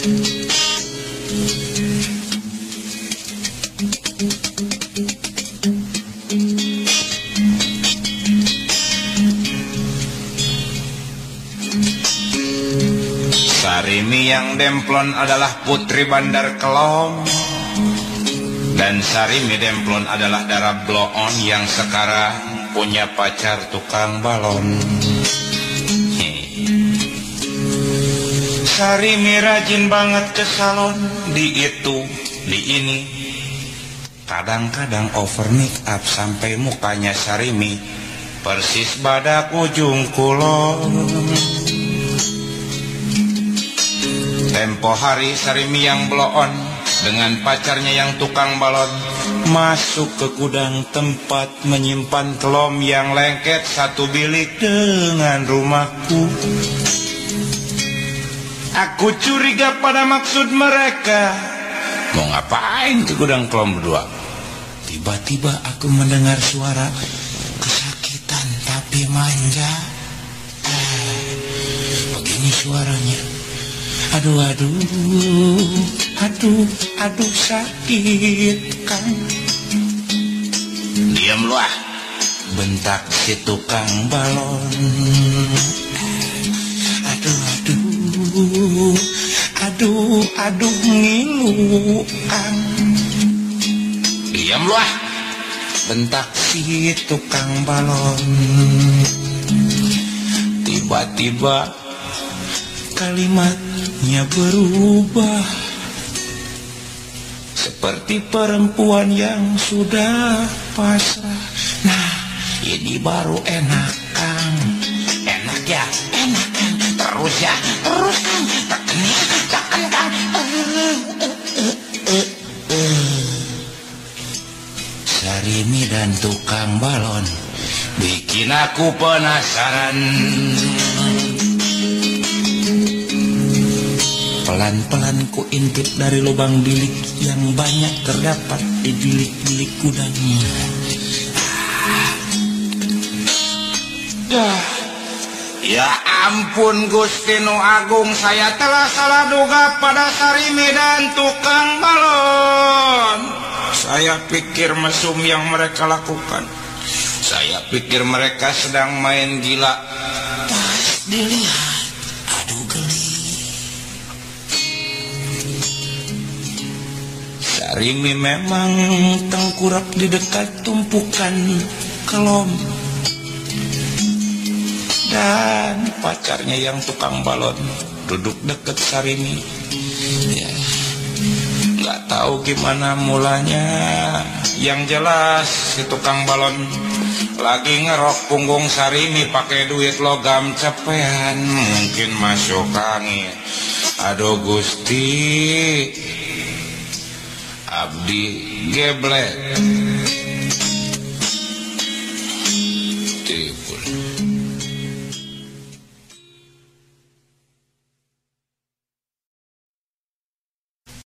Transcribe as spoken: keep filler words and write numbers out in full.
Sarimi yang demplon adalah putri Bandar Kelom, dan Sarimi demplon adalah darah bloon yang sekarang punya pacar tukang balon. Sarimi rajin banget ke salon, di itu, di ini. Kadang-kadang over make up sampai mukanya Sarimi persis badak ujung kulon. Tempo hari Sarimi yang bloon dengan pacarnya yang tukang balon masuk ke gudang tempat menyimpan kelom yang lengket satu bilik dengan rumahku. Aku curiga pada maksud mereka mau ngapain ke gudang kelom berdua. Tiba-tiba aku mendengar suara kesakitan tapi manja. eh, Begini suaranya. Aduh, aduh, aduh, aduh sakit kan. Diam lu ah, bentak si tukang balon. Aduh, aduh, aduh, aduh ngiluan. Diam lu ah, bentak si tukang balon. Tiba-tiba kalimatnya berubah seperti perempuan yang sudah pasrah. Nah, ini baru enak Kang. Enak ya, enak Kang. Terus ya, terus Kang. Tekan ya, tekan Kang. Sarimi dan tukang balon bikin aku penasaran. Pelan-pelan ku intip dari lubang bilik yang banyak terdapat di bilik-bilik gudangnya. Ah. Ya ampun Gusti Nu Agung, saya telah salah duga pada Sarimi dan tukang balon. Saya pikir mesum yang mereka lakukan. Saya pikir mereka sedang main gila. Pas dilihat, aduh geli. Sarimi memang tengkurap di dekat tumpukan kelom, dan pacarnya yang tukang balon duduk dekat Sarimi. Ya, nggak tahu gimana mulanya. Yang jelas si tukang balon lagi ngerok punggung Sarimi pakai duit logam cepean, mungkin masuk angin. Aduh Gusti, abdi geblek. Tipul.